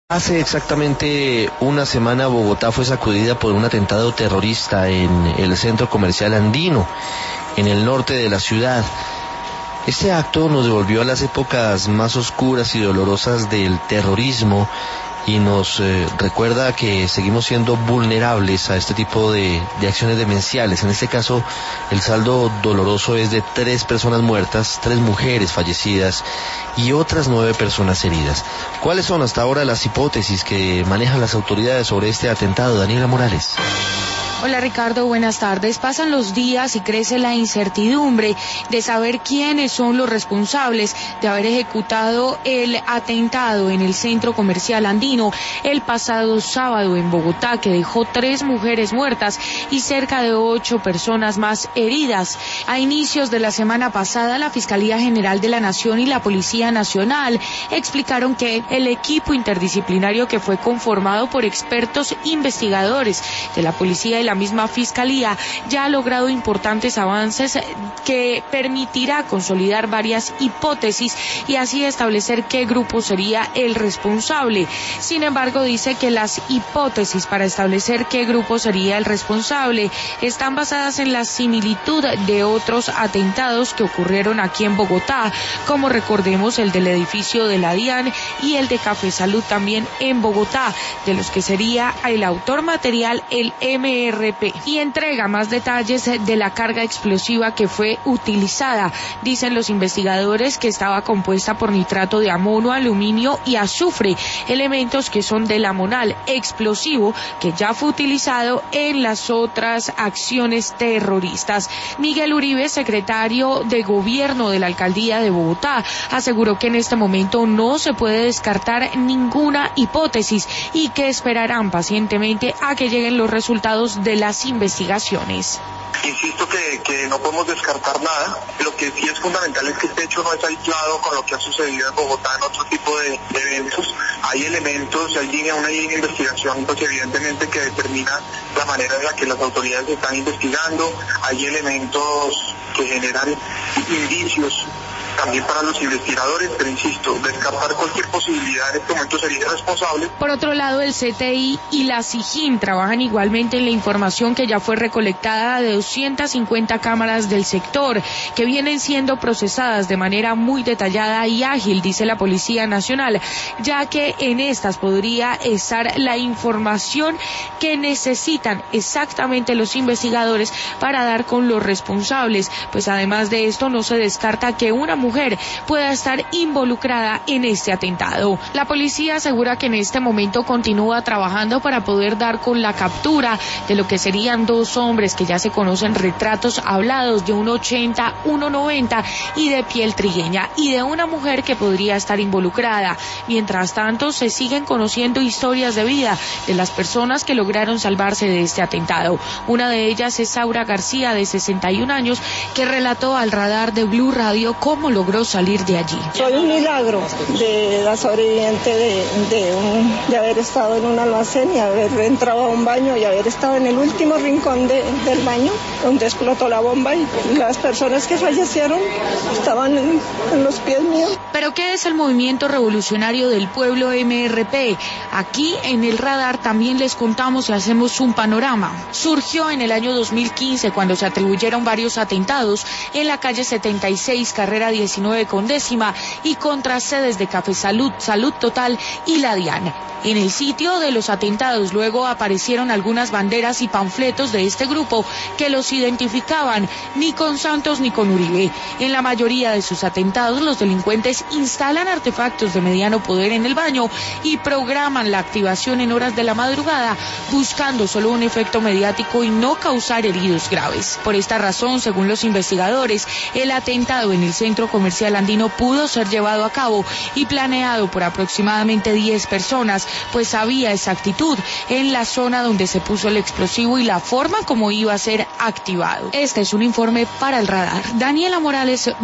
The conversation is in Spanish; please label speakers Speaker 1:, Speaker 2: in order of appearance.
Speaker 1: Hace exactamente una semana Bogotá fue sacudida por un atentado terrorista en el centro comercial Andino, en el norte de la ciudad. Este acto nos devolvió a las épocas más oscuras y dolorosas del terrorismo y nos recuerda que seguimos siendo vulnerables a este tipo de acciones demenciales. En este caso, el saldo doloroso es de 3 personas muertas, 3 mujeres fallecidas y otras 9 personas heridas. ¿Cuáles son hasta ahora las hipótesis que manejan las autoridades sobre este atentado? Daniela Morales.
Speaker 2: Hola Ricardo, buenas tardes. Pasan los días y crece la incertidumbre de saber quiénes son los responsables de haber ejecutado el atentado en el centro comercial Andino el pasado sábado en Bogotá, que dejó 3 mujeres muertas y cerca de 8 personas más heridas. A inicios de la semana pasada, la Fiscalía General de la Nación y la Policía Nacional explicaron que el equipo interdisciplinario, que fue conformado por expertos investigadores de la policía y la misma Fiscalía, ya ha logrado importantes avances que permitirá consolidar varias hipótesis y así establecer qué grupo sería el responsable. Sin embargo, dice que las hipótesis para establecer qué grupo sería el responsable están basadas en la similitud de otros atentados que ocurrieron aquí en Bogotá, como recordemos el del edificio de la DIAN y el de Café Salud también en Bogotá, de los que sería el autor material el MRP, y entrega más detalles de la carga explosiva que fue utilizada. Dicen los investigadores que estaba compuesta por nitrato de amonio, aluminio y azufre, elementos que son del amonal explosivo que ya fue utilizado en las otras acciones terroristas. Miguel Uribe, secretario de Gobierno de la Alcaldía de Bogotá, aseguró que en este momento no se puede descartar ninguna hipótesis y que esperarán pacientemente a que lleguen los resultados de las investigaciones.
Speaker 3: Insisto que no podemos descartar nada. Lo que sí es fundamental es que este hecho no es aislado con lo que ha sucedido en Bogotá en otro tipo de eventos. Hay elementos, hay una línea de investigación, pues evidentemente que determina la manera en la que las autoridades están investigando. Hay elementos que generan indicios también para los investigadores, pero insisto, descartar cualquier posibilidad en este momento sería irresponsable.
Speaker 2: Por otro lado, el CTI y la SIJIN trabajan igualmente en la información que ya fue recolectada de 250 cámaras del sector, que vienen siendo procesadas de manera muy detallada y ágil, dice la Policía Nacional, ya que en estas podría estar la información que necesitan exactamente los investigadores para dar con los responsables. Pues además de esto, no se descarta que una mujer pueda estar involucrada en este atentado. La policía asegura que en este momento continúa trabajando para poder dar con la captura de lo que serían 2 hombres que ya se conocen retratos hablados de 1,80, 1,90 y de piel trigueña, y de una mujer que podría estar involucrada. Mientras tanto, se siguen conociendo historias de vida de las personas que lograron salvarse de este atentado. Una de ellas es Saura García, de 61 años, que relató al radar de Blue Radio cómo logró salir de allí.
Speaker 4: Soy un milagro de la sobreviviente de haber estado en un almacén y haber entrado a un baño y haber estado en el último rincón del baño donde explotó la bomba, y las personas que fallecieron estaban en los pies míos.
Speaker 2: ¿Pero qué es el Movimiento Revolucionario del Pueblo MRP? Aquí en el radar también les contamos y hacemos un panorama. Surgió en el año 2015 cuando se atribuyeron varios atentados en la calle 76, carrera 19 con décima, y contra sedes de Café Salud, Salud Total y la DIAN. En el sitio de los atentados luego aparecieron algunas banderas y panfletos de este grupo que los identificaban ni con Santos ni con Uribe. En la mayoría de sus atentados, los delincuentes instalan artefactos de mediano poder en el baño y programan la activación en horas de la madrugada, buscando solo un efecto mediático y no causar heridos graves. Por esta razón, según los investigadores, el atentado en el centro comercial Andino pudo ser llevado a cabo y planeado por aproximadamente 10 personas, pues había exactitud en la zona donde se puso el explosivo y la forma como iba a ser activado. Este es un informe para el radar. Daniela Morales.